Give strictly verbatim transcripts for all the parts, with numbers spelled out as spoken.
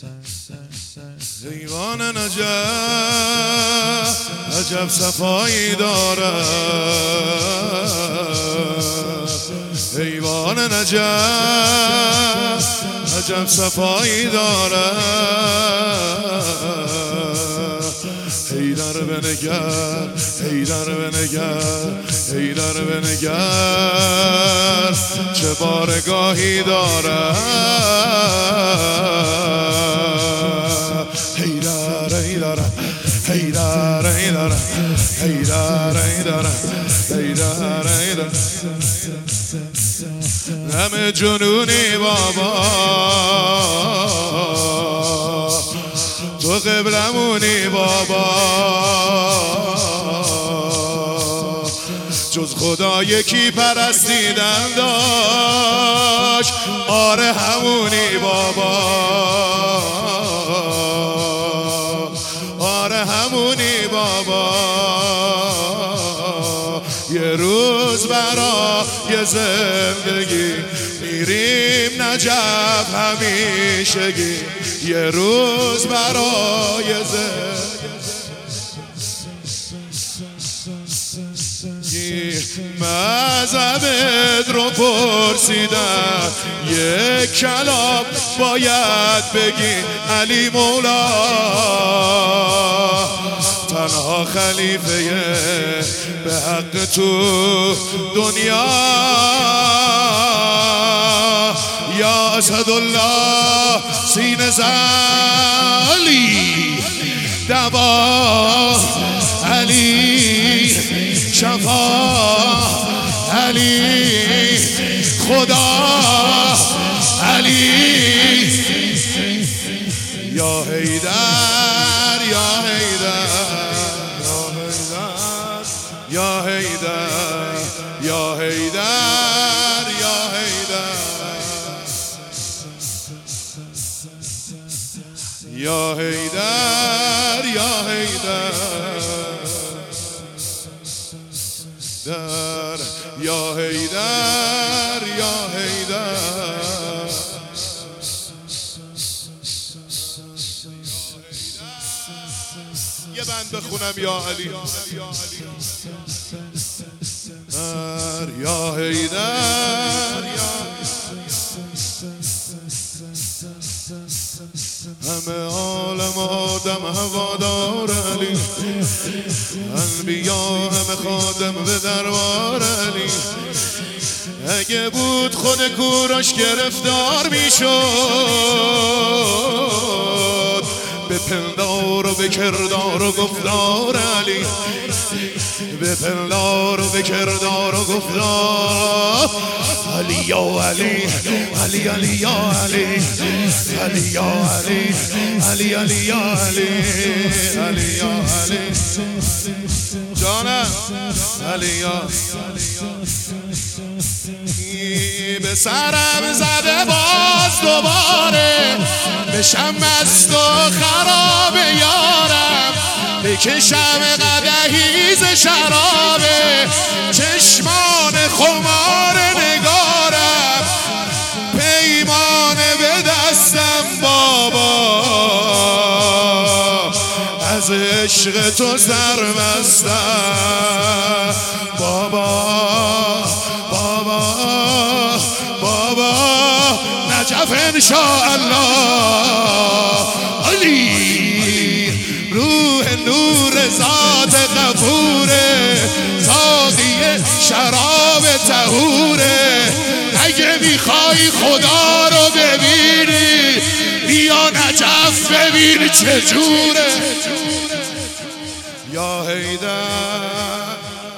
ایوان نجف عجب صفایی داره، ایوان نجف عجب صفایی داره. حیدر بنگر، حیدر بنگر، حیدر بنگر چه بارگاهی داره. حیدر حیدر حیدر حیدر حیدر حیدر حیدر حیدر همه جنونی بابا تو قبلمونی بابا، جز خدا یکی پرستیدن داشت، آره همونی بابا، آره همونی بابا. یه روز برای زندگی میریم نجف همیشگی، یه روز برای زندگی مذهبت رو پرسیدم، یک کلام باید بگی علی مولا تنها خلیفه به حق تو دنیا، یا اسدالله سینه زلی دوا علی شفا علی خدا علی یا حیدر یا حیدر یا حیدر یا حیدر یا حیدر یا حیدر یا حیدر در یا حیدر یا حیدر یه بند بخونم یا علی یا حیدر یا همه عالم آدم هوادار علی، انبیا همه خادم به دربار علی. اگه بود خود کوروش گرفتار میشد، به پندار و به کردار و گفتار علی، به پندار و به کردار و گفتار علی یا علی علی علی یا علی علی یا علی علی علی یا علی علی یا علی جانم علی یا به سرم زده باز دوباره، بشم مست و خراب یارم، بکشم قدحی ز شرابه، چشمان خمار نگارم، پیمانه به دستم بابا، از عشق تو سرمستم بابا بابا بابا نجف انشاءالله علی روح نور ذات غفوره، ساقی شراب طهوره. اگه میخوای خدا رو ببینی بیا نجف ببین چجوره. یا حیدر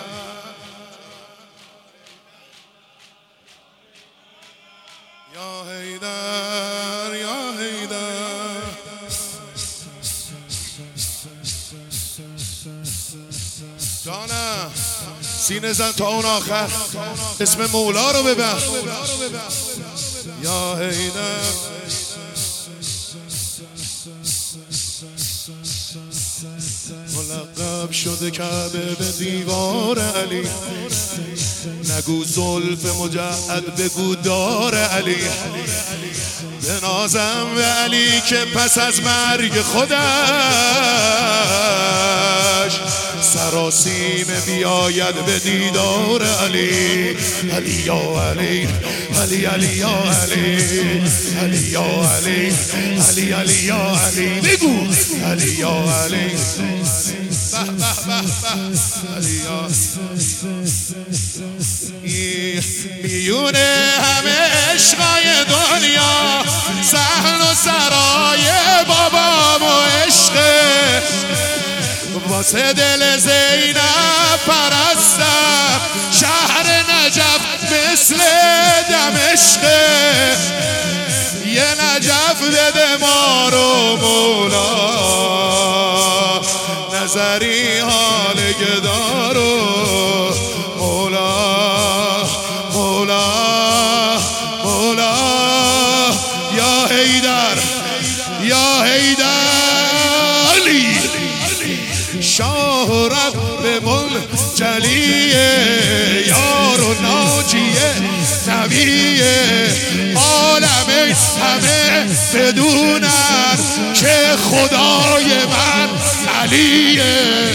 یا حیدر یا حیدر جانم سینه زن تا اون آخر، اسم مولا رو ببر. یا حیدر ملقب شده کعبه به دیوار علی، نگو زلف مجعد بگو دار علی. بنازم به علی که پس از مرگ خودش سراسیم بیاید به دیدار علی. علی یا علی، علی علی یا علی، علی یا علی، علی علی یا علی. بگو علی یا علی، به به به به علی یا. میونه همه عشقای دنیا صحن و سرای بابام و عشقه، واسه دل زینب پرستم شهر نجف مثل دمشقه. یه نجف بده ما رو مولا، نظری حال گدارو مولا مولا مولا. یا حیدر یا حیدر علی، شاه رب منجلیه، یار و ناجیه نبیه. عالم همه بدونن که خدای من علیه.